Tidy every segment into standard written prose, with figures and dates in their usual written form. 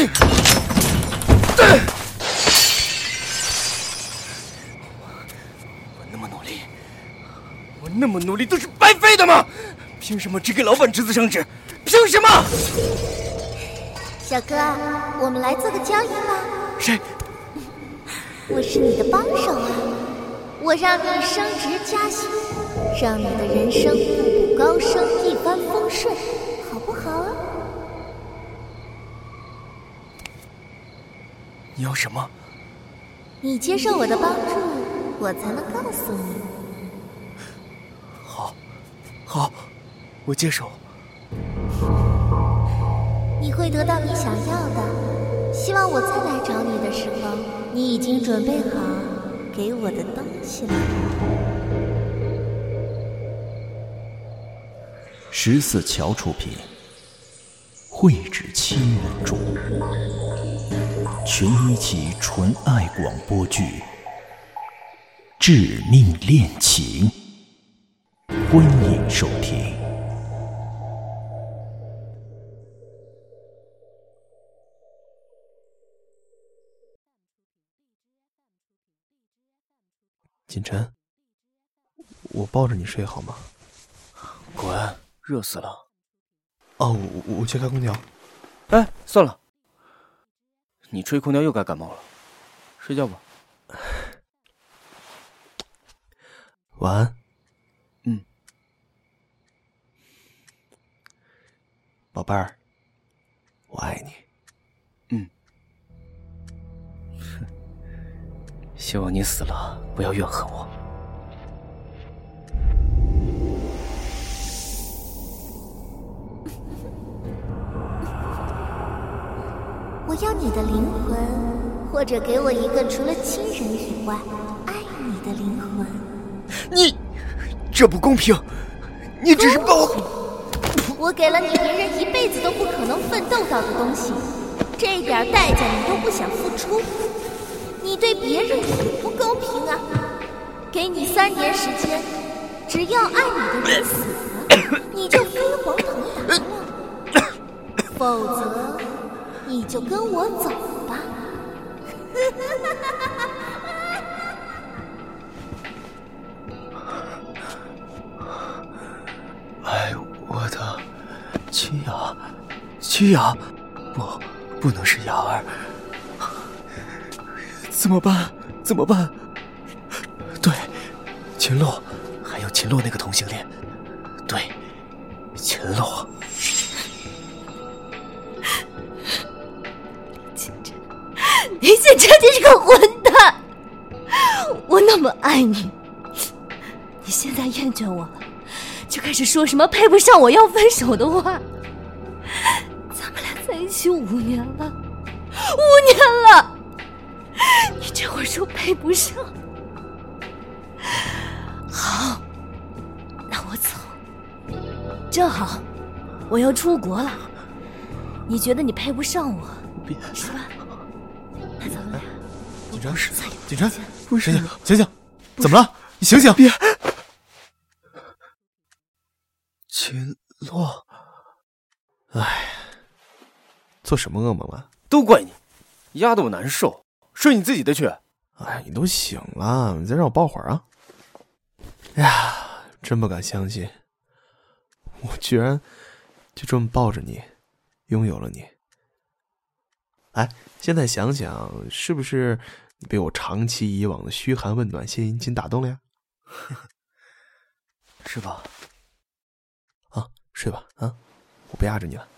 我那么努力都是白费的吗？凭什么只给老板侄子升职？凭什么？ 小哥，我们来做个交易吧。 谁？ 我是你的帮手啊，我让你升职加薪，让你的人生步步高升，一帆风顺，好不好啊？ 你要什么？ 你接受我的帮助，我才能告诉你。 好，我接受。 你会得到你想要的，希望我再来找你的时候，你已经准备好给我的东西了。 14桥出品，绘制7人众，全一期纯爱广播剧《致命恋情》，欢迎收听。 锦晨，我抱着你睡好吗？ 滚，热死了。 哦，我去开空调。 哎，算了，你吹空调又该感冒了，睡觉吧。 晚安。宝贝儿，我爱你。 希望你死了不要怨恨我。 我要你的灵魂，或者给我一个除了亲人以外爱你的灵魂。 你，这不公平！你只是把我给了你别人一辈子都不可能奋斗到的东西，这点代价你都不想付出，你对别人也不公平啊！给你3年时间，只要爱你的人死了，你就飞黄腾达了；否则，你就跟我走吧。 爱我的七雅，不能是雅儿，怎么办？对，秦洛，还有秦洛那个同性恋，对，秦洛。 李显真你是个混蛋！我那么爱你，你现在厌倦我了，就开始说什么配不上我要分手的话。咱们俩在一起5年了，5年了，你这会儿说配不上。好，那我走。正好，我要出国了，你觉得你配不上我， 别是吧？那咱们俩。 锦晨，不是，醒，怎么了？你醒醒！ 别，秦洛， 哎，做什么噩梦了？ 都怪你，压得我难受。睡你自己的去。 哎，你都醒了，你再让我抱会儿啊！哎呀，真不敢相信，我居然就这么抱着你，拥有了你。哎，现在想想，是不是你被我长期以往的嘘寒问暖献殷勤打动了呀？ 是吧？ 啊，睡吧啊，我不压着你了。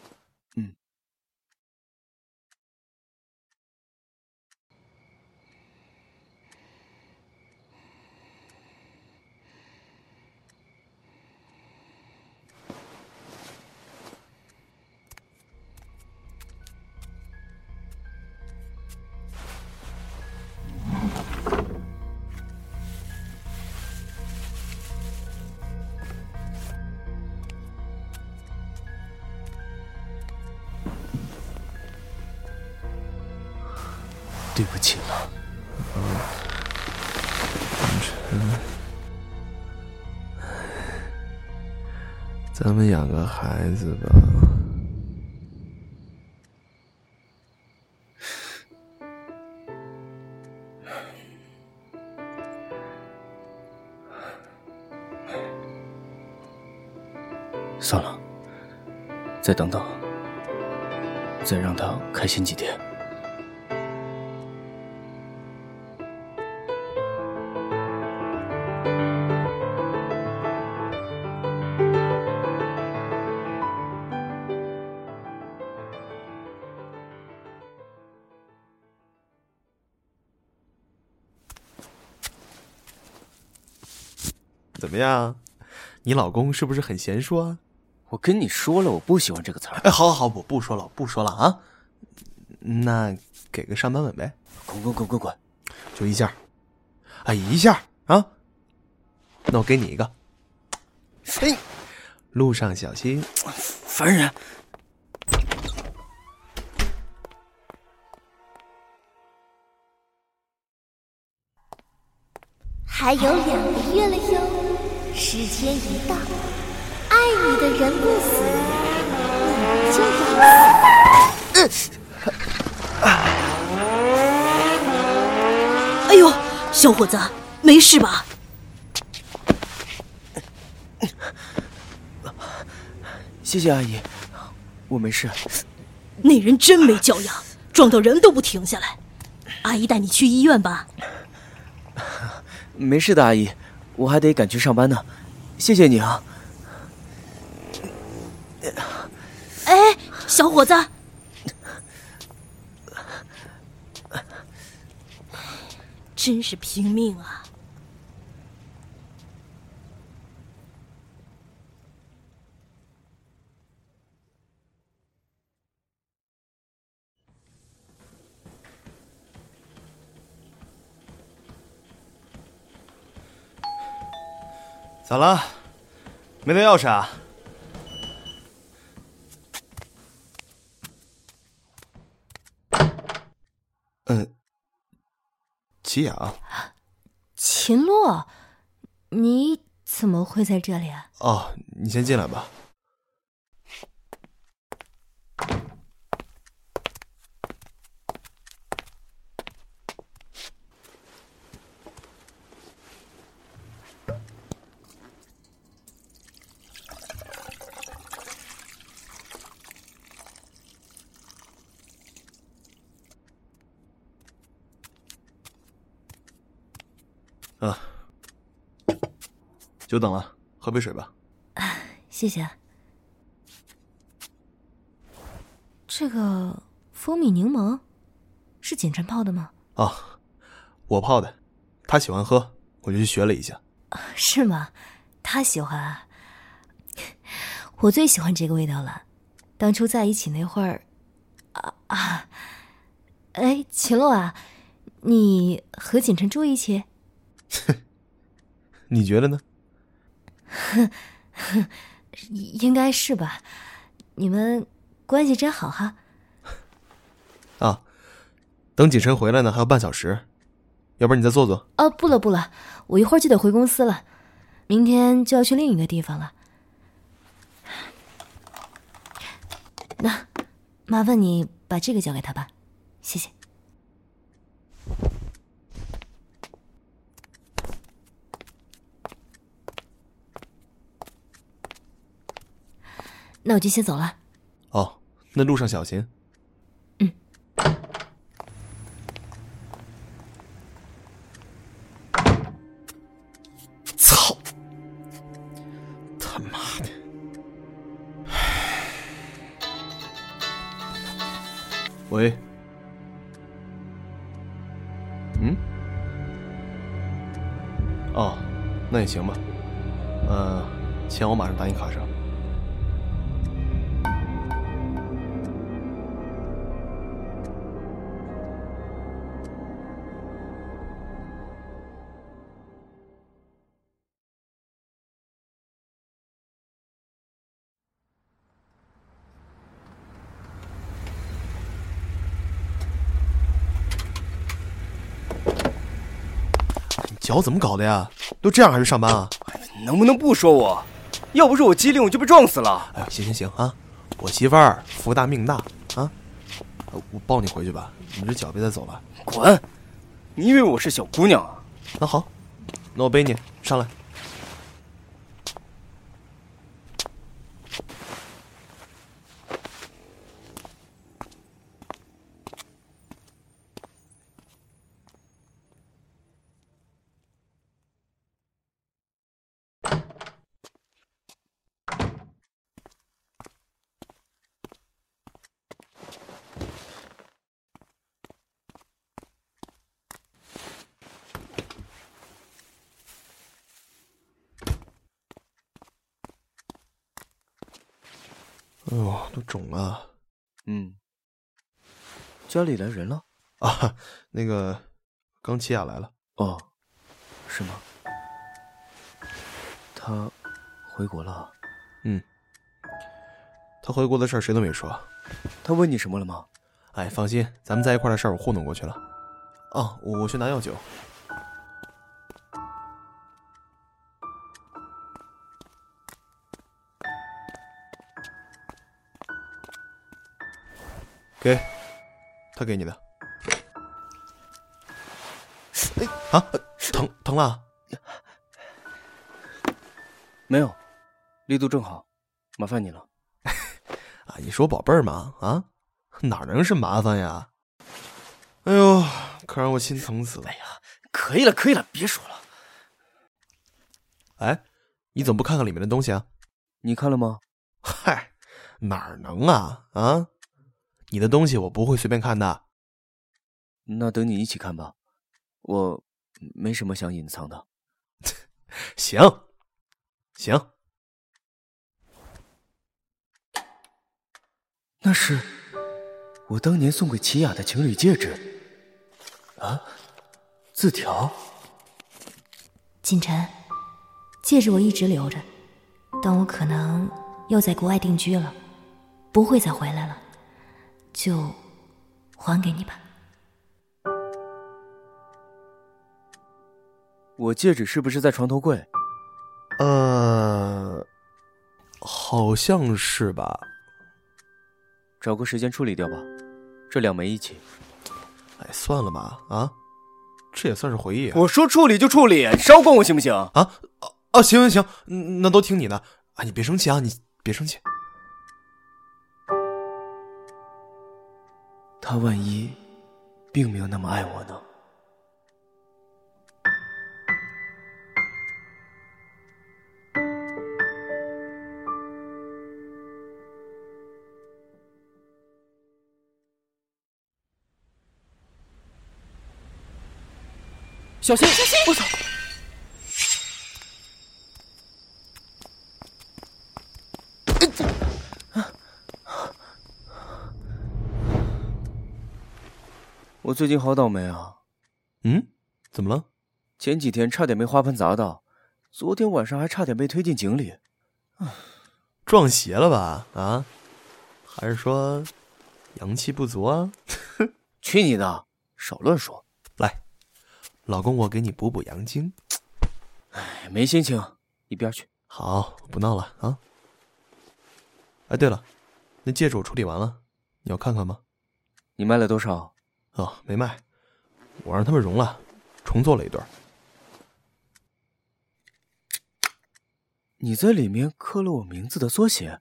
对不起了。 咱们养个孩子吧。 再等等，再让他开心几天。 怎么样？你老公是不是很贤淑啊？ 我跟你说了，我不喜欢这个词儿。 哎，好，我不说了啊。那给个上班吻呗。 滚！ 就一下。哎，一下啊。那我给你一个。嘿，路上小心。 烦人。 还有2个月了哟，时间一到，爱你的人不死，你就要死。 哎呦，小伙子，没事吧？ 谢谢阿姨，我没事。 那人真没教养，撞到人都不停下来。阿姨带你去医院吧。 没事的，阿姨，我还得赶去上班呢。谢谢你啊。 哎，小伙子，真是拼命啊！ 咋了？没带钥匙啊？齐雅。 秦洛，你怎么会在这里啊？ 哦，你先进来吧。久等了，喝杯水吧。 谢谢。这个蜂蜜柠檬是锦晨泡的吗？ 哦，我泡的，他喜欢喝，我就去学了一下。 是吗？他喜欢啊。我最喜欢这个味道了。当初在一起那会儿，哎，秦洛啊，你和锦晨住一起？ 你觉得呢？ 应该是吧，你们关系真好哈。 啊，等锦晨回来呢，还有半小时，要不然你再坐坐。 哦，不了，我一会儿就得回公司了，明天就要去另一个地方了。那麻烦你把这个交给他吧，谢谢。那我就先走了。 哦，那路上小心。 嗯。 操！他妈的！喂。哦，那也行吧。钱我马上打你卡上。脚怎么搞的呀？都这样还去上班啊？ 能不能不说我？要不是我机灵，我就被撞死了。 哎，行啊！我媳妇儿福大命大啊！我抱你回去吧，你这脚别再走了。 滚！你以为我是小姑娘啊？ 那好，那我背你上来。 哎呦，都肿了。 家里来人了？ 啊，那个，刚齐雅来了。 哦，是吗？他回国了？ 他回国的事儿谁都没说。 他问你什么了吗？ 哎，放心，咱们在一块儿的事儿我糊弄过去了。哦，我去拿药酒。给，他给你的。哎啊，疼了？ 没有，力度正好，麻烦你了。 啊，你说宝贝儿嘛，啊，哪能是麻烦呀？哎呦，可让我心疼死了。 哎呀，可以了，别说了。 哎，你怎么不看看里面的东西啊？ 你看了吗？ 嗨，哪能啊？啊，你的东西我不会随便看的。 那等你一起看吧，我没什么想隐藏的。 行。 那是我当年送给齐雅的情侣戒指。啊，字条。 锦晨，戒指我一直留着，但我可能要在国外定居了，不会再回来了，就还给你吧。 我戒指是不是在床头柜？ 好像是吧。 找个时间处理掉吧，这2枚一起。 哎，算了吧，啊，这也算是回忆啊。 我说处理就处理，你少管我行不行？ 行，那都听你的。啊，你别生气啊，你别生气。 他万一并没有那么爱我呢？小心！我操！我最近好倒霉啊！ 怎么了？ 前几天差点被花盆砸到，昨天晚上还差点被推进井里。 撞邪了吧？啊？还是说阳气不足啊？ 去你的！少乱说。 来，老公，我给你补补阳精。 哎，没心情，一边去。 好，不闹了啊。哎，对了，那戒指我处理完了，你要看看吗？ 你卖了多少？ 哦，没卖，我让他们熔了，重做了一段。 你在里面刻了我名字的缩写？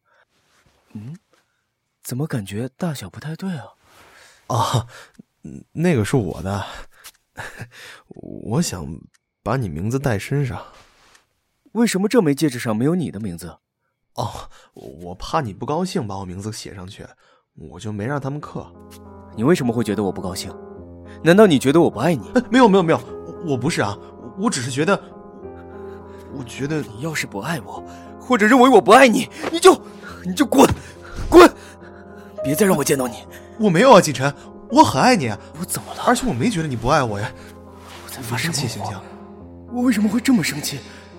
怎么感觉大小不太对啊？ 啊，那个是我的，我想把你名字带身上。 为什么这枚戒指上没有你的名字？ 哦，我怕你不高兴把我名字写上去，我就没让他们刻。 你为什么会觉得我不高兴？难道你觉得我不爱你？ 没有，我不是啊，我只是觉得， 你要是不爱我，或者认为我不爱你，你就滚，别再让我见到你。 我没有啊，锦晨，我很爱你。 我怎么了？ 而且我没觉得你不爱我呀。 我在发什么生气行不行？ 我为什么会这么生气？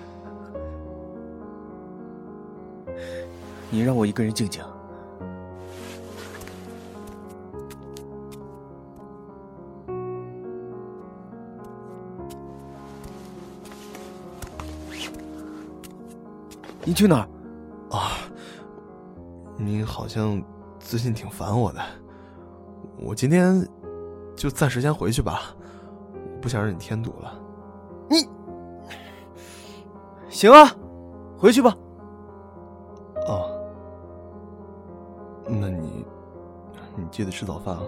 你让我一个人静静。你去哪儿？ 啊，你好像最近挺烦我的，我今天就暂时先回去吧，我不想让你添堵了。 你行啊，回去吧。 哦，那你记得吃早饭啊。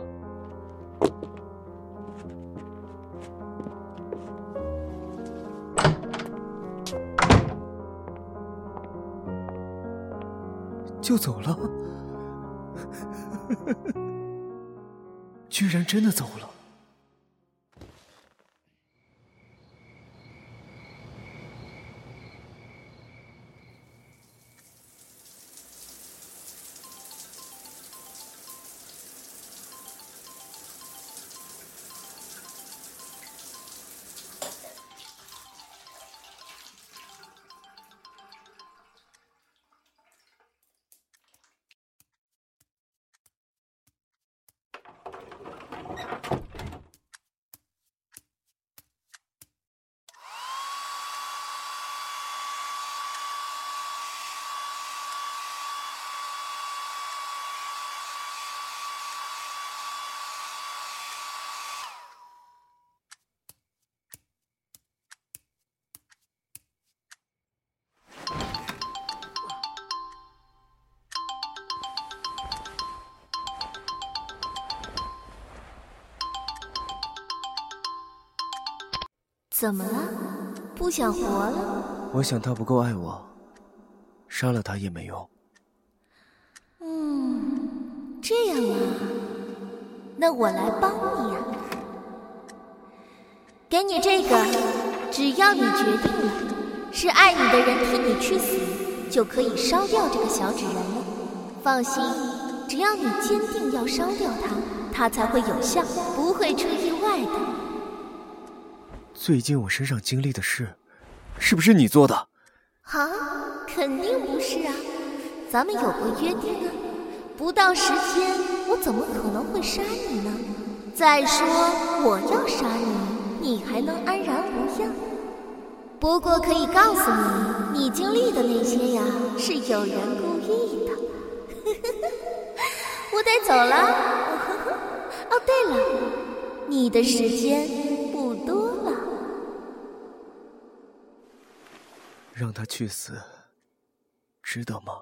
就走了，居然真的走了。 怎么了？不想活了？ 我想他不够爱我，杀了他也没用。 这样啊，那我来帮你呀。给你这个，只要你决定了是爱你的人替你去死，就可以烧掉这个小纸人了。放心，只要你坚定要烧掉它，它才会有效，不会出意外的。 最近我身上经历的事，是不是你做的？ 啊，肯定不是啊，咱们有过约定啊，不到时间，我怎么可能会杀你呢？再说，我要杀你，你还能安然无恙？不过可以告诉你，你经历的那些呀，是有人故意的。我得走了。哦，对了，你的时间不多了。 让他去死，值得吗？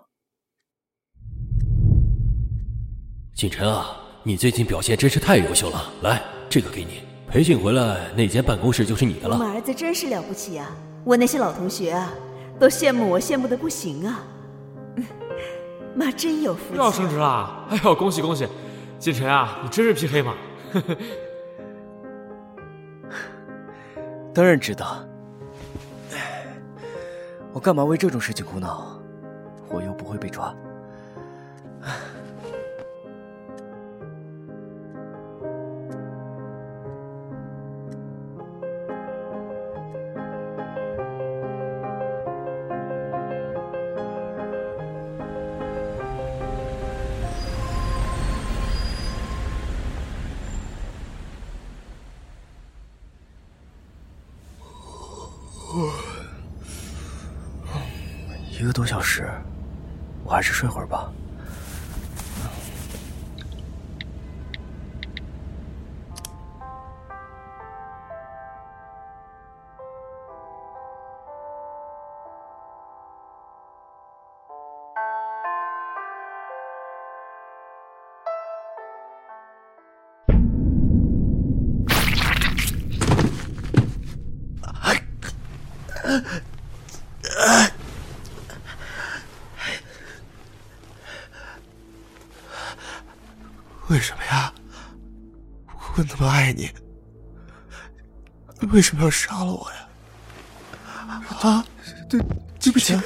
锦晨啊，你最近表现真是太优秀了，来，这个给你。培训回来，那间办公室就是你的了。 我们儿子真是了不起啊！我那些老同学啊，都羡慕我，羡慕的不行啊。妈真有福气。 又要升职啦！哎呦，恭喜恭喜！锦晨啊，你真是匹黑马。 当然值得。我干嘛为这种事情苦恼？我又不会被抓。1个多小时，我还是睡会儿吧。 为什么呀？我那么爱你，你为什么要杀了我呀？啊，对不起，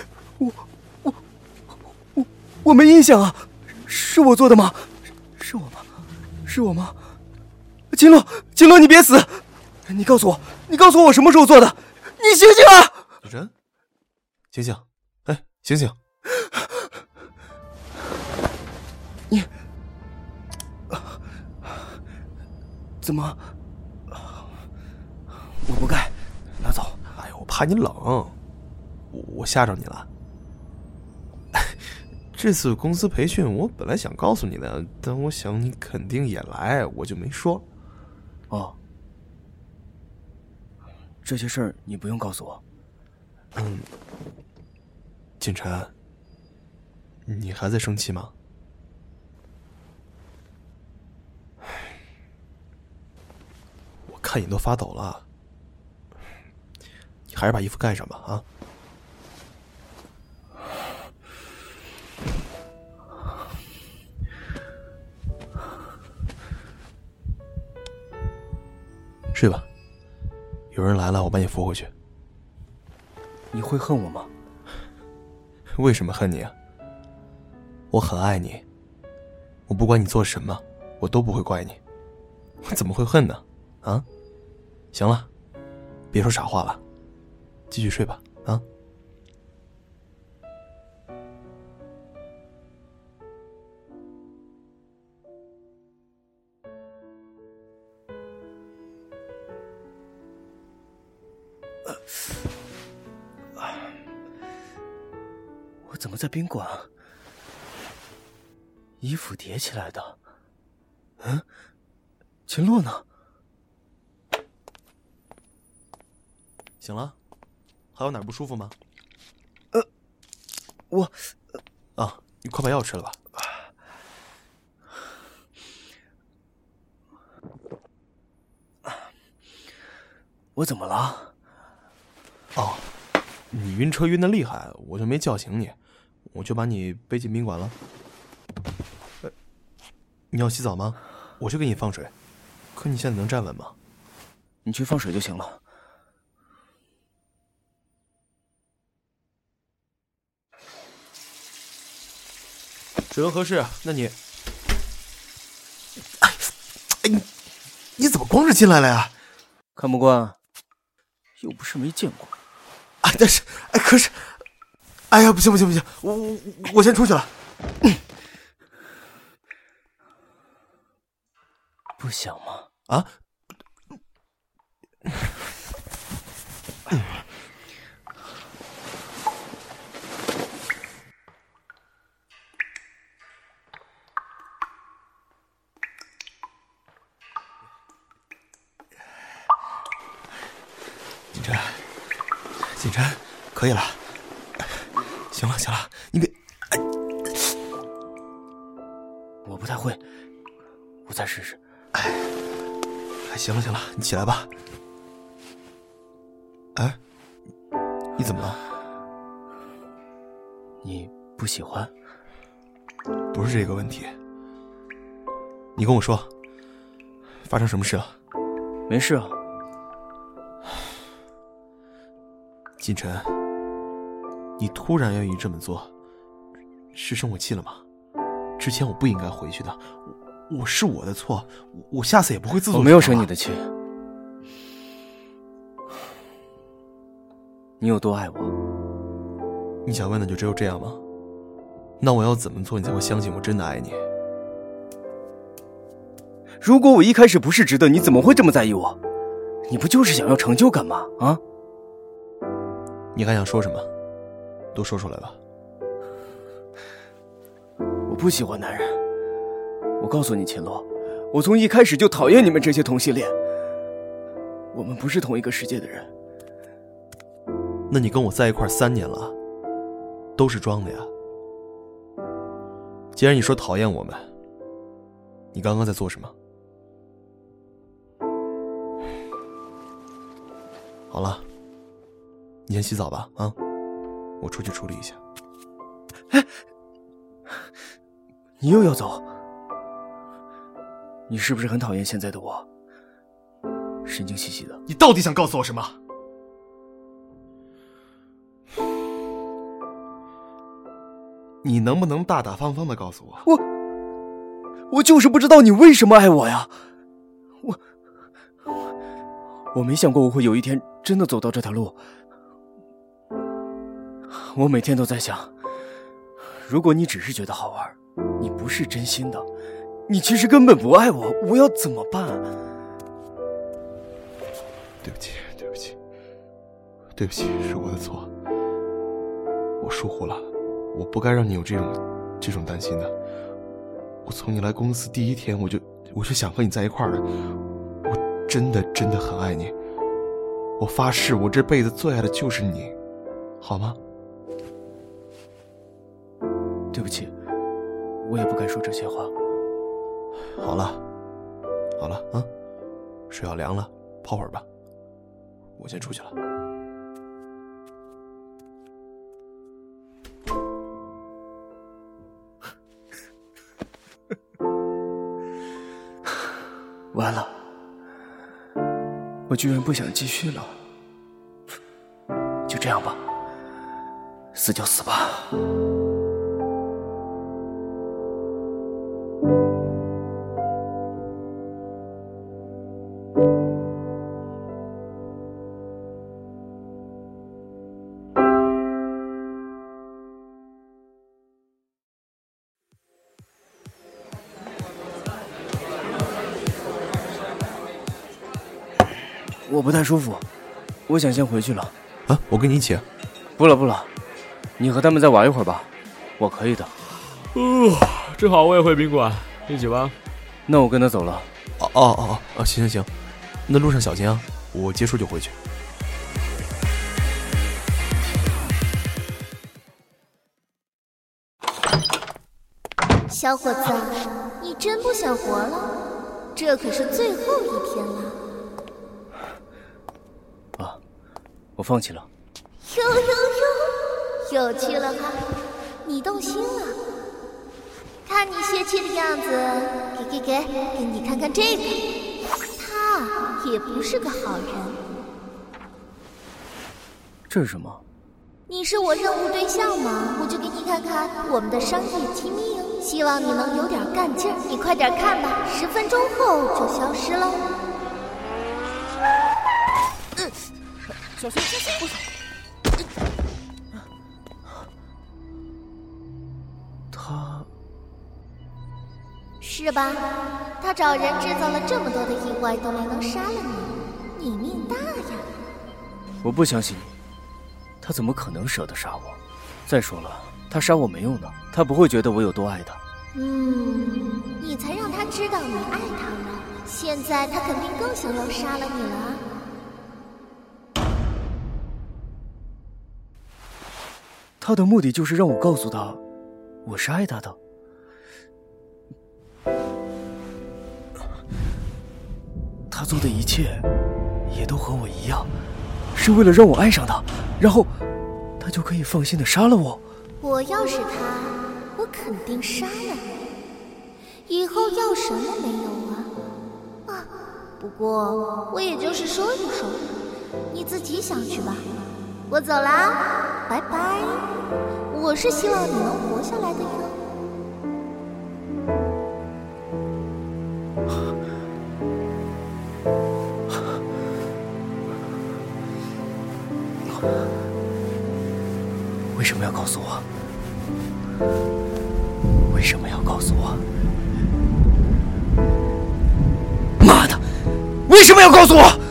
我没印象啊，是我做的吗？是我吗？是我吗？秦洛，你别死！你告诉我我什么时候做的？你醒醒啊！ 人，醒醒！哎，醒醒！ 你怎么？我不该，拿走。 哎呦，我怕你冷，我吓着你了。这次公司培训我本来想告诉你的，但我想你肯定也来，我就没说。 哦，这些事儿你不用告诉我。 锦晨，你还在生气吗？我看你都发抖了，你还是把衣服盖上吧啊！睡吧，有人来了，我把你扶回去。 你会恨我吗？ 为什么恨你啊？我很爱你，我不管你做什么，我都不会怪你，我怎么会恨呢？啊，行了，别说傻话了，继续睡吧啊。 我怎么在宾馆？衣服叠起来的。秦洛呢？ 醒了？还有哪儿不舒服吗？你快把药吃了吧。 我怎么了？ 哦，你晕车晕得厉害，我就没叫醒你，我就把你背进宾馆了。你要洗澡吗？我去给你放水。可你现在能站稳吗？ 你去放水就行了。 水温合适，那你……你怎么光着进来了呀？ 看不惯，又不是没见过。 但是，可是，哎呀，不行，我先出去了。 不想吗？ 啊？锦晨，可以了。行了，你别…… 我不太会，我再试试。 行了，你起来吧。你怎么了？ 你不喜欢？ 不是这个问题。你跟我说，发生什么事了？ 没事啊。 锦晨，你突然愿意这么做，是生我气了吗？之前我不应该回去的，我是我的错，我下次也不会自作。 我没有生你的气。你有多爱我？ 你想问的就只有这样吗？那我要怎么做你才会相信我真的爱你？ 如果我一开始不是直的，你怎么会这么在意我？你不就是想要成就感吗？啊？ 你还想说什么？都说出来吧。 我不喜欢男人。我告诉你，秦洛，我从一开始就讨厌你们这些同性恋。我们不是同一个世界的人。 那你跟我在一块3年了，都是装的呀。既然你说讨厌我们，你刚刚在做什么？好了，你先洗澡吧，啊，我出去处理一下。 你又要走？你是不是很讨厌现在的我？神经兮兮的。 你到底想告诉我什么？你能不能大大方方的告诉我？ 我就是不知道你为什么爱我呀！我没想过我会有一天真的走到这条路。我每天都在想，如果你只是觉得好玩，你不是真心的，你其实根本不爱我，我要怎么办？ 对不起，是我的错，我疏忽了，我不该让你有这种担心的。我从你来公司第一天，我就想和你在一块儿的。我真的很爱你，我发誓，我这辈子最爱的就是你，好吗？ 对不起，我也不该说这些话。 好了啊，水要凉了，泡会儿吧，我先出去了。 完了，我居然不想继续了。就这样吧，死就死吧。我不太舒服，我想先回去了。 啊，我跟你一起。 不了，你和他们再玩一会儿吧，我可以的。 正好我也回宾馆，一起吧。 那我跟他走了。 行，那路上小心啊，我结束就回去。 小伙子，你真不想活了？这可是最后一天了。 我放弃了。 有趣了哈，你动心了。看你泄气的样子，给你看看这个，他也不是个好人。 这是什么？ 你是我任务对象吗？我就给你看看我们的商业机密哦，希望你能有点干劲儿。你快点看吧，10分钟后就消失了。 小心！他是吧？他找人制造了这么多的意外，都没能杀了你，你命大呀！ 我不相信你，他怎么可能舍得杀我？再说了，他杀我没用的，他不会觉得我有多爱他。 你才让他知道你爱他了，现在他肯定更想要杀了你了。 他的目的就是让我告诉他，我是爱他的。他做的一切也都和我一样，是为了让我爱上他，然后他就可以放心的杀了我。 我要是他，我肯定杀了你，以后要什么没有啊？不过我也就是说一说，你自己想去吧。我走啦，拜拜。我是希望你能活下来的哟。 为什么要告诉我？为什么要告诉我？妈的！为什么要告诉我？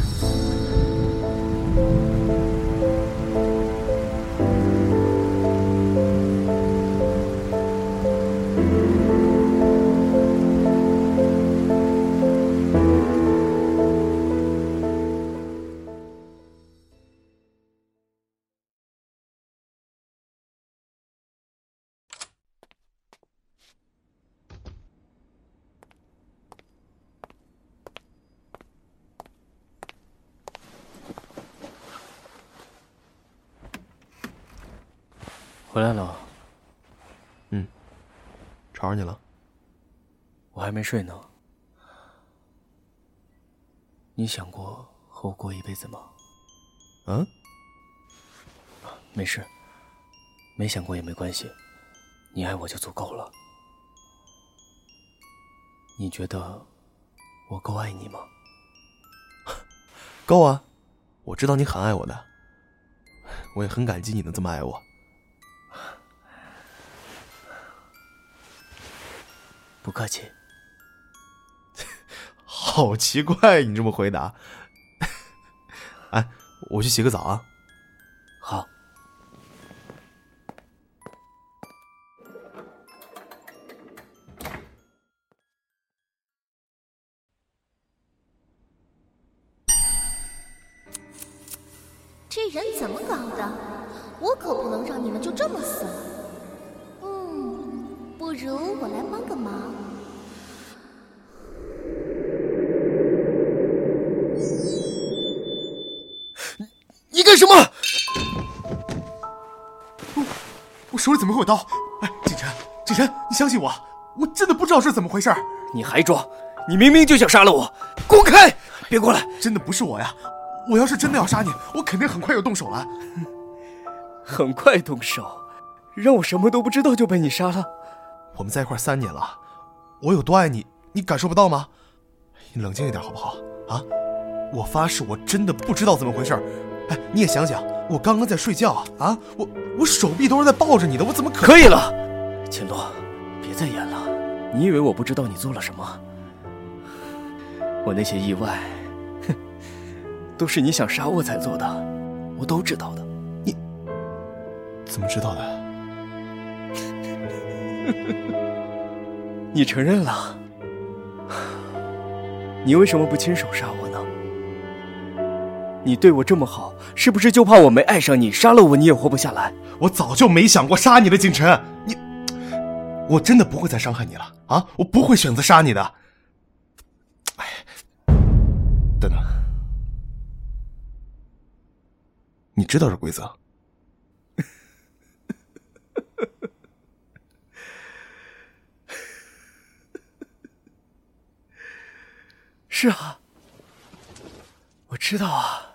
回来了。 吵着你了。 我还没睡呢。你想过和我过一辈子吗？没事，没想过也没关系，你爱我就足够了。你觉得我够爱你吗？ 够啊，我知道你很爱我的，我也很感激你能这么爱我。 不客气。 好奇怪，你这么回答。哎，我去洗个澡啊。 好。 这人怎么搞的？我可不能让你们就这么死了。不如我来帮个忙。 你干什么？ 我手里怎么会有刀？哎，景晨，你相信我，我真的不知道是怎么回事。 你还装？你明明就想杀了我！滚开！别过来！ 真的不是我呀！我要是真的要杀你，我肯定很快就动手了。 很快动手？让我什么都不知道就被你杀了？ 我们在一块3年了，我有多爱你，你感受不到吗？你冷静一点好不好？啊！我发誓，我真的不知道怎么回事。哎，你也想想，我刚刚在睡觉啊，我手臂都是在抱着你的，我怎么可以了？秦洛，别再演了。你以为我不知道你做了什么？我那些意外，都是你想杀我才做的，我都知道的。 你怎么知道的？ 你承认了？你为什么不亲手杀我呢？你对我这么好，是不是就怕我没爱上你，杀了我你也活不下来？ 我早就没想过杀你的，景晨，我真的不会再伤害你了啊！我不会选择杀你的。哎，等等， 你知道这规则。 是啊，我知道啊。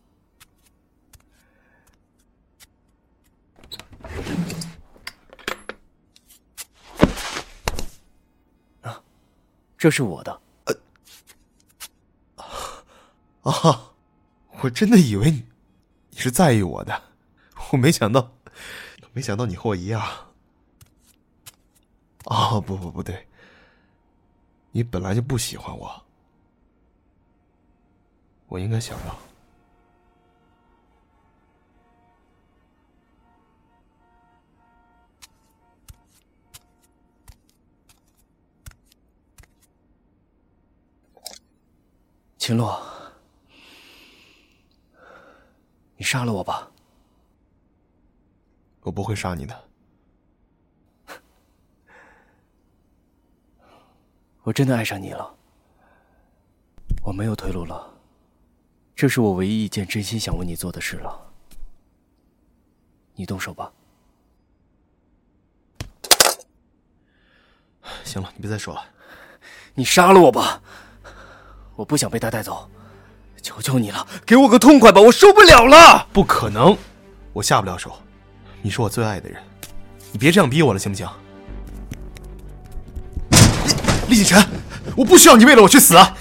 啊，这是我的。 我真的以为你是在意我的，我没想到你和我一样。不对，你本来就不喜欢我，我应该想到。 秦洛，你杀了我吧。 我不会杀你的。 我真的爱上你了，我没有退路了，这是我唯一一件真心想为你做的事了。你动手吧。 行了，你别再说了。 你杀了我吧，我不想被他带走，求求你了，给我个痛快吧，我受不了了。 不可能，我下不了手，你是我最爱的人，你别这样逼我了，行不行？厉锦晨，我不需要你为了我去死啊！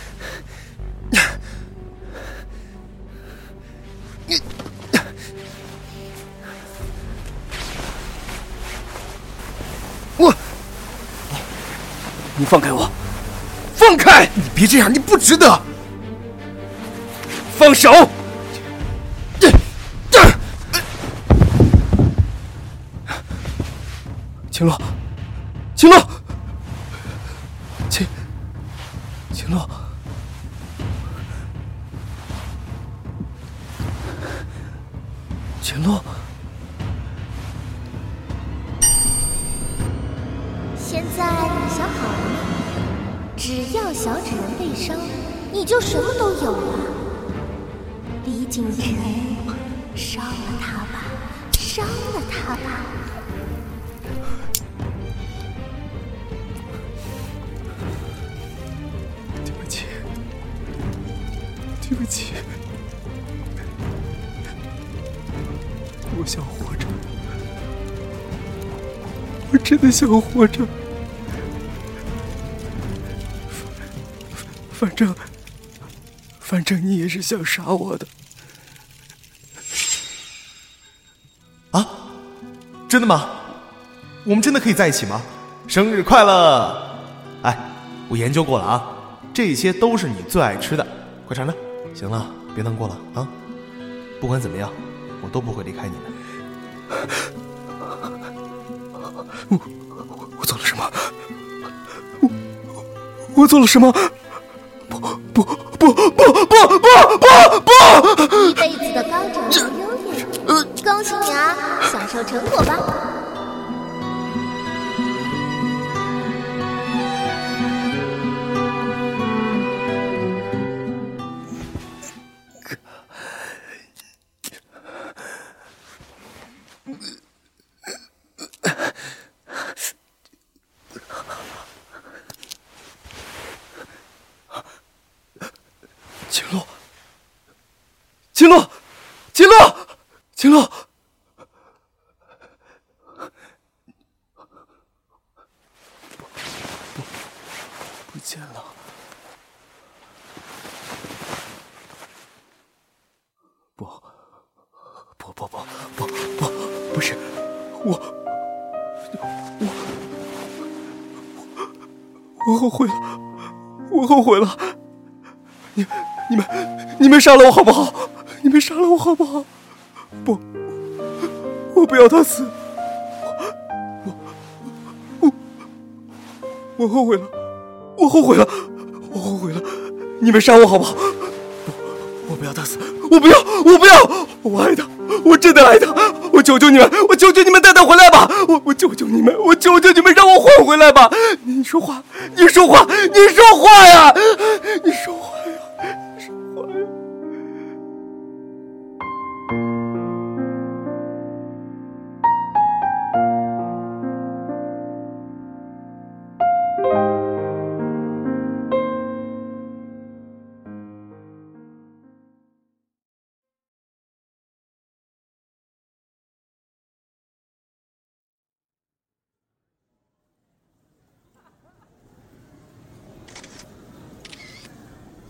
你放开我，放开！ 你别这样，你不值得。 放手！秦洛，秦洛，秦洛，秦洛。 现在你想好了吗？只要小纸人被烧，你就什么都有了。李锦晨，烧了他吧，烧了他吧。 对不起，对不起，我想活着，我真的想活着。反正你也是想杀我的。 啊？真的吗？我们真的可以在一起吗？生日快乐！哎，我研究过了啊，这些都是你最爱吃的，快尝尝。行了，别难过了啊！不管怎么样，我都不会离开你的。 我做了什么？我做了什么？不！ 一辈子的高枕无忧也。恭喜你啊，享受成果吧。 秦洛，不见了。不是，我后悔了，我后悔了。你们杀了我好不好？你们杀了我好不好？不，我不要他死。我后悔了，我后悔了。你们杀我好不好？我不要他死，我不要，我爱他，我真的爱他。我求求你们，带他回来吧！我求求你们，让我换回来吧！你说话呀！你说话呀！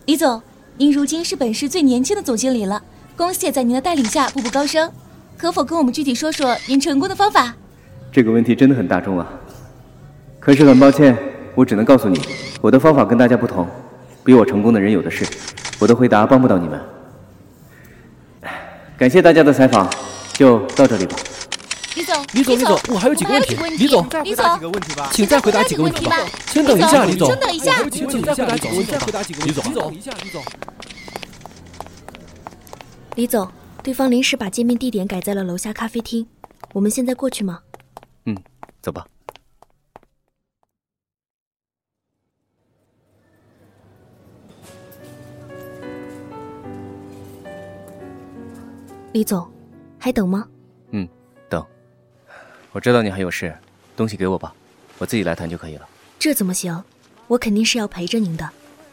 李总，您如今是本市最年轻的总经理了，恭喜在您的带领下步步高升。可否跟我们具体说说您成功的方法？ 这个问题真的很大众啊。可是很抱歉，我只能告诉你，我的方法跟大家不同，比我成功的人有的是，我的回答帮不到你们。感谢大家的采访，就到这里吧。 李总， 我还有几个问题。李总，请再回答几个问题吧。先等一下，李总。 请等一下。 请再回答几个问题吧。李总。 李总，对方临时把见面地点改在了楼下咖啡厅，我们现在过去吗？ 走吧。 李总，还等吗？ 等。我知道你还有事，东西给我吧，我自己来谈就可以了。 这怎么行？我肯定是要陪着您的。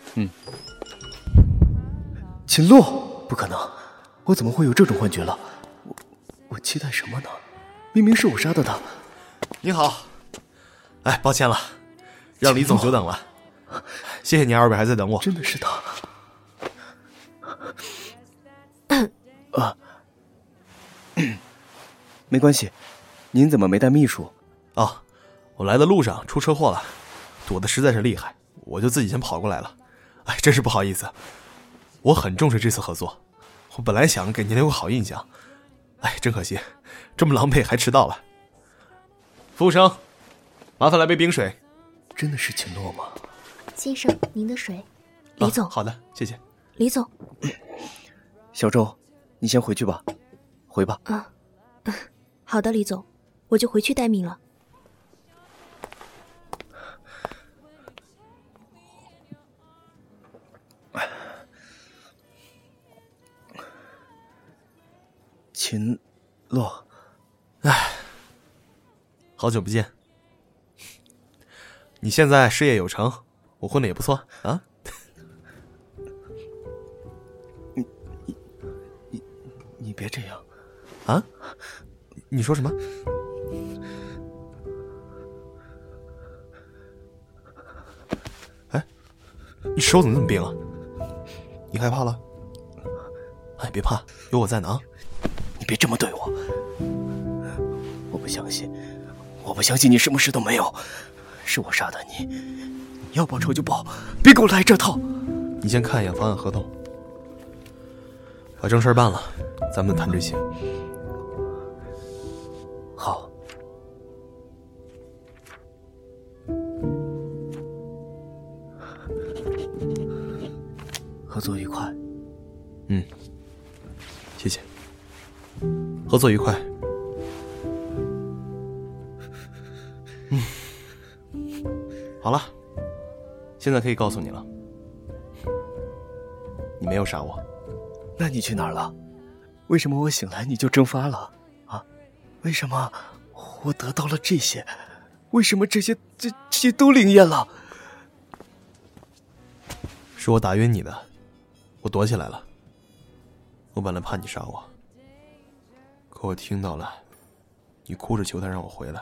秦洛，不可能，我怎么会有这种幻觉了？我期待什么呢？明明是我杀的他。 你好，哎，抱歉了，让李总久等了。谢谢你2位还在等我。 真的是他。没关系，您怎么没带秘书？ 我来的路上出车祸了，躲得实在是厉害，我就自己先跑过来了。哎，真是不好意思，我很重视这次合作，我本来想给您留个好印象，哎，真可惜，这么狼狈还迟到了。服务生，麻烦来杯冰水。 真的是秦洛吗？ 先生，您的水。李总。 好的，谢谢。 李总。 小周，你先回去吧。回吧。 好的，李总，我就回去待命了。 秦洛， 好久不见。你现在事业有成，我混得也不错啊。 你别这样啊！你说什么？哎，你手怎么这么冰啊？你害怕了？哎，别怕，有我在呢啊！ 你别这么对我，我不相信，我不相信你什么事都没有，是我杀的你，你要报仇就报，别给我来这套。 你先看一眼方案合同，把正事办了，咱们谈这些。 好。合作愉快。 谢谢。合作愉快。好了，现在可以告诉你了，你没有杀我。 那你去哪儿了？为什么我醒来你就蒸发了啊？为什么我得到了这些？为什么这些都灵验了？ 是我打晕你的，我躲起来了。我本来怕你杀我，可我听到了你哭着求他让我回来。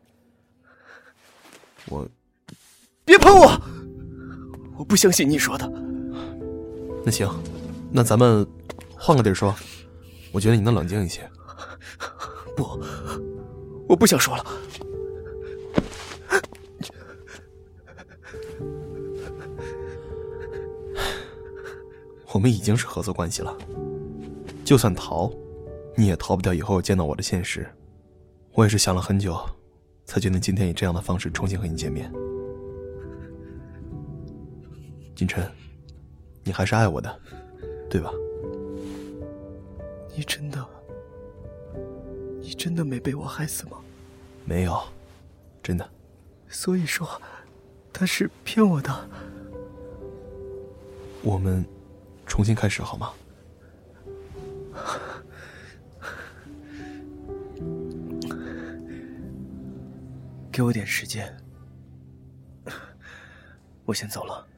别碰我！我不相信你说的。 那行，那咱们换个地儿说，我觉得你能冷静一些。 不，我不想说了。 我们已经是合作关系了，就算逃，你也逃不掉以后见到我的现实。我也是想了很久，才决定今天以这样的方式重新和你见面。金晨，你还是爱我的，对吧？ 你真的没被我害死吗？ 没有，真的。 所以说，他是骗我的。 我们重新开始好吗？ 给我点时间，我先走了。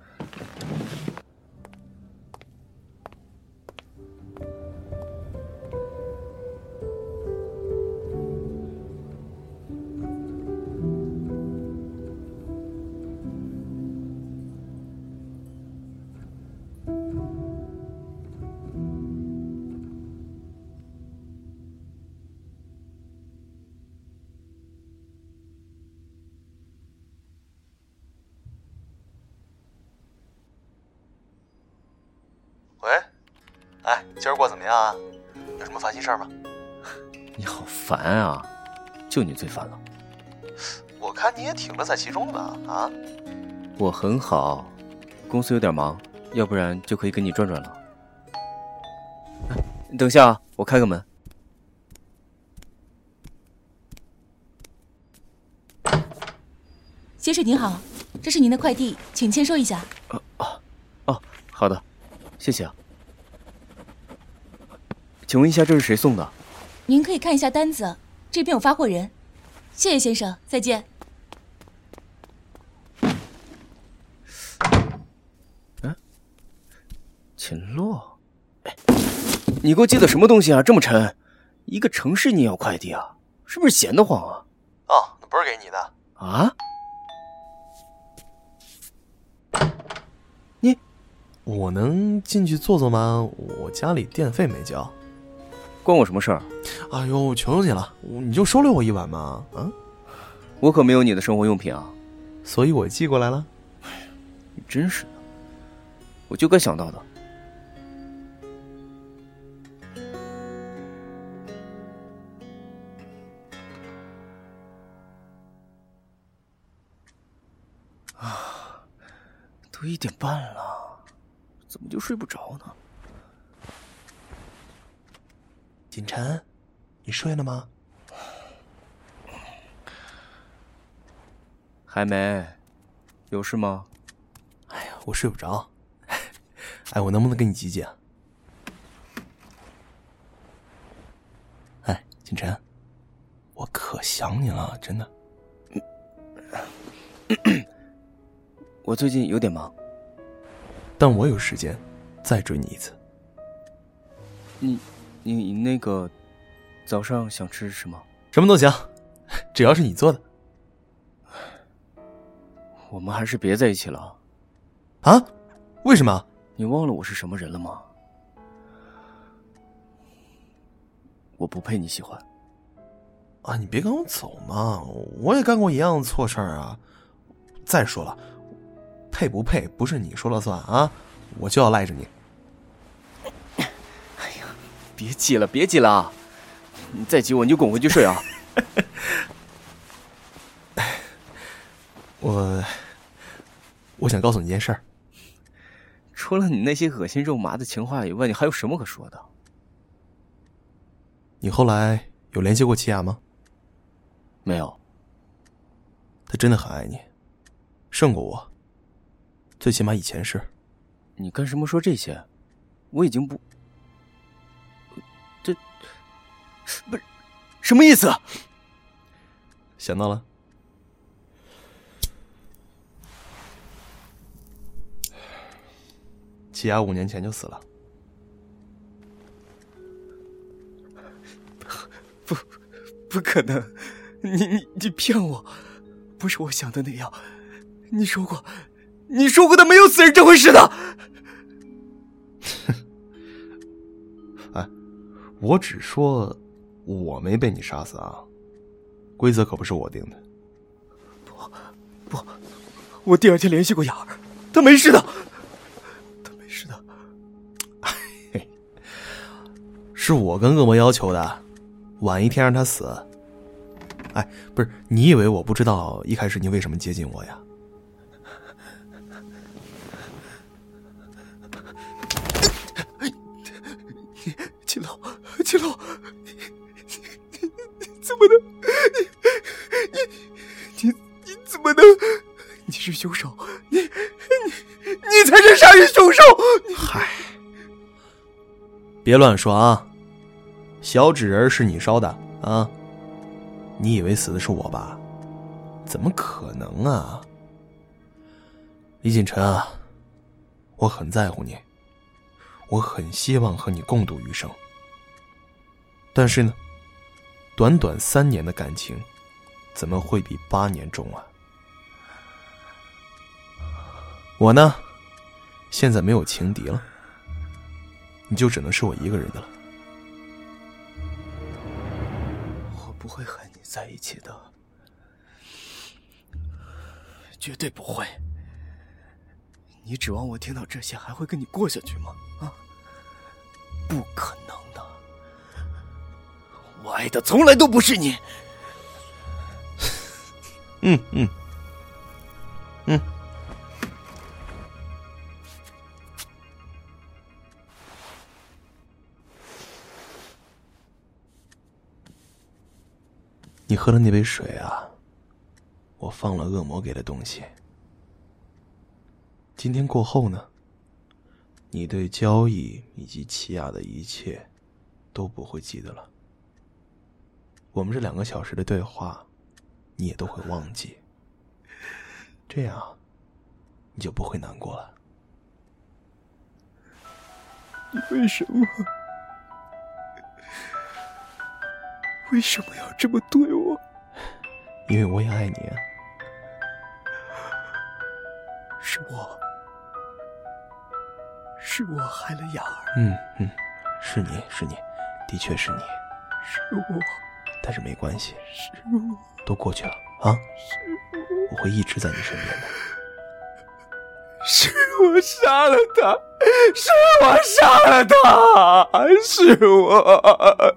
哎，今儿过怎么样啊？有什么烦心事儿吗？ 你好烦啊，就你最烦了。 我看你也挺乐在其中的吧？啊？ 我很好，公司有点忙，要不然就可以跟你转转了。你等下啊，我开个门。 先生您好，这是您的快递，请签收一下。 好的，谢谢啊。请问一下，这是谁送的？ 您可以看一下单子，这边有发货人。谢谢先生，再见。 秦洛，你给我寄的什么东西啊？这么沉，一个城市你也要快递啊？是不是闲得慌啊？ 哦，那不是给你的啊？ 我能进去坐坐吗？我家里电费没交。 关我什么事儿？ 哎呦，求求你了，你就收留我一晚嘛！啊， 我可没有你的生活用品啊， 所以我寄过来了。 你真是的，我就该想到的。都1点半了，怎么就睡不着呢？ 锦晨，你睡了吗？ 还没，有事吗？ 哎呀，我睡不着。哎，我能不能跟你挤挤啊？哎，锦晨，我可想你了，真的。 我最近有点忙， 但我有时间再追你一次。 你那个早上想吃什么？ 什么都行，只要是你做的。 我们还是别在一起了。 啊？为什么？ 你忘了我是什么人了吗？我不配你喜欢。 啊，你别赶我走嘛！我也干过一样的错事儿啊。再说了，配不配不是你说了算啊，我就要赖着你。 哎呀，别急了，别急了，你再急我你就滚回去睡啊！ 我想告诉你一件事儿。 除了你那些恶心肉麻的情话以外，你还有什么可说的？ 你后来有联系过齐雅吗？ 没有。 他真的很爱你，胜过我，最起码以前是。 你干什么说这些？我已经不……这不是什么意思？ 想到了。齐雅5年前就死了。 不可能，你骗我，不是我想的那样。你说过的没有死人这回事的。 哎，我只说我没被你杀死啊，规则可不是我定的。 不，我第2天联系过雅儿，她没事的。 是我跟恶魔要求的，晚1天让他死。哎，不是，你以为我不知道一开始你为什么接近我呀？ 秦老，你怎么能？你怎么能？你是凶手，你才是杀人凶手！ 嗨，别乱说啊！小纸人是你烧的啊？你以为死的是我吧？怎么可能啊！李锦晨啊，我很在乎你，我很希望和你共度余生。但是呢，短短3年的感情，怎么会比8年重啊？我呢，现在没有情敌了，你就只能是我一个人的了。 我不会和你在一起的，绝对不会。你指望我听到这些还会跟你过下去吗？啊！ 不可能的，我爱的从来都不是你。 你喝了那杯水啊，我放了恶魔给的东西。今天过后呢，你对交易以及奇亚的一切都不会记得了。我们这2个小时的对话，你也都会忘记。这样，你就不会难过了。 你为什么要这么对我？ 因为我也爱你啊。 是我害了雅儿。 是你，的确是你。 是我。 但是没关系， 是我。 都过去了啊。 是我会一直在你身边的。 是我杀了他，是我杀了他，是我。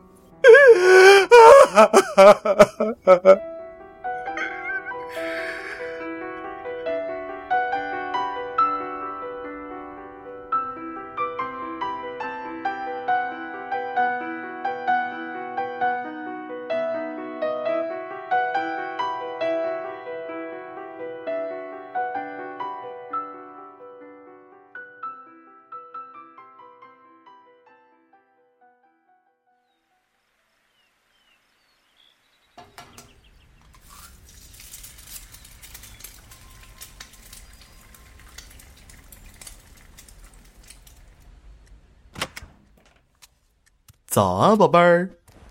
早啊，宝贝儿。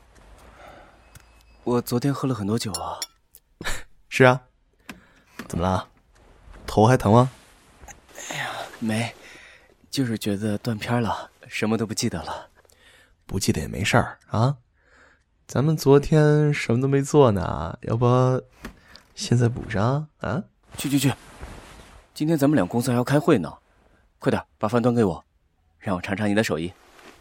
我昨天喝了很多酒啊。 是啊。怎么了？头还疼吗？ 哎呀，没，就是觉得断片了，什么都不记得了。 不记得也没事儿啊。咱们昨天什么都没做呢，要不现在补上啊？ 去，今天咱们俩公司还要开会呢，快点把饭端给我，让我尝尝你的手艺。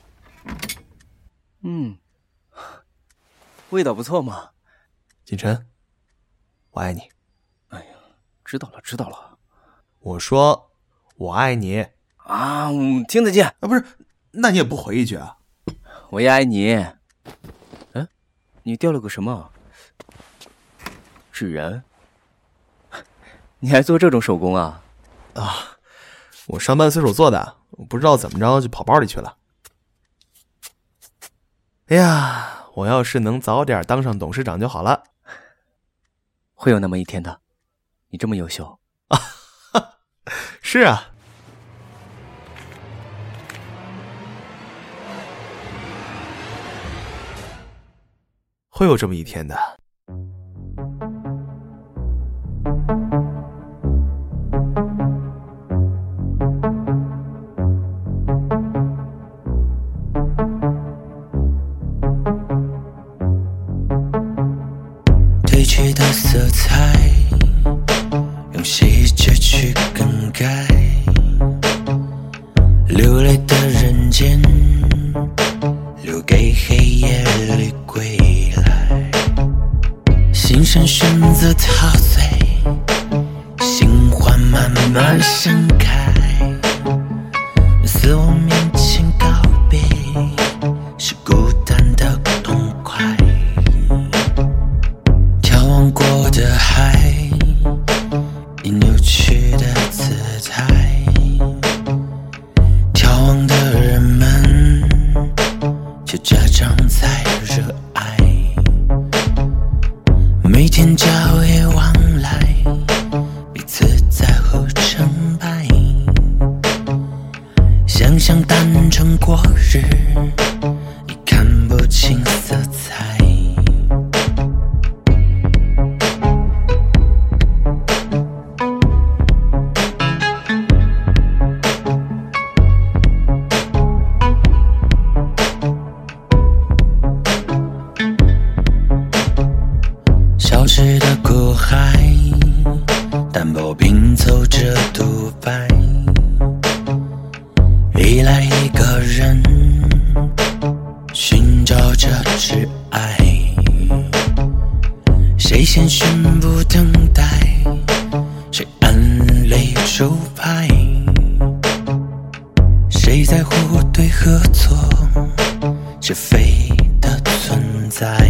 味道不错嘛。 锦晨，我爱你。 哎呀，知道了。 我说我爱你啊，听得见啊？不是，那你也不回一句啊？ 我也爱你。你掉了个什么？纸人？你还做这种手工啊？ 啊，我上班随手做的，我不知道怎么着就跑包里去了。哎呀，我要是能早点当上董事长就好了。 会有那么一天的，你这么优秀啊！是啊。会有这么一天的。 褪去的色彩，用细节去更改，流泪的人间，留给黑夜里归来。心神选择陶醉，心花慢慢盛开，死亡面前告别，是孤单的痛快。眺望过的海，以扭曲的姿态，眺望的人们却假装在热爱。每天朝夜往来，彼此在乎成败，想象单纯过日，已看不清色彩。消失的苦海，单薄拼凑着独白，依赖一个人， 谁在乎对和错，是非的存在。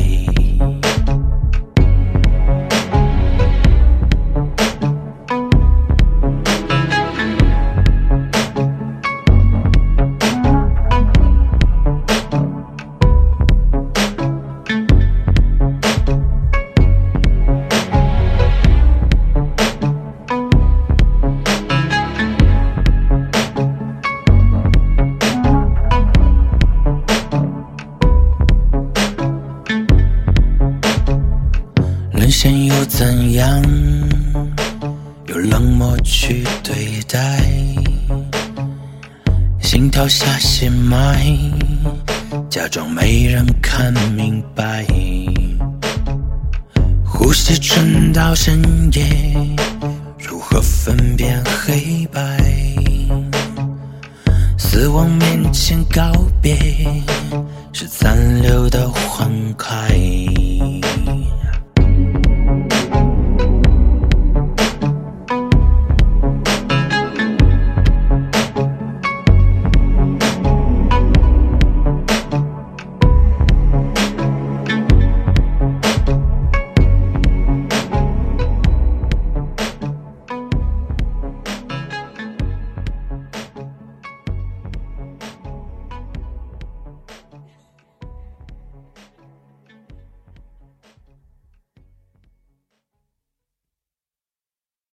沦陷又怎样？有冷漠去对待，心跳下血脉，假装没人看明白。呼吸沉到深夜，如何分辨黑白？死亡面前告别，是残留的欢快。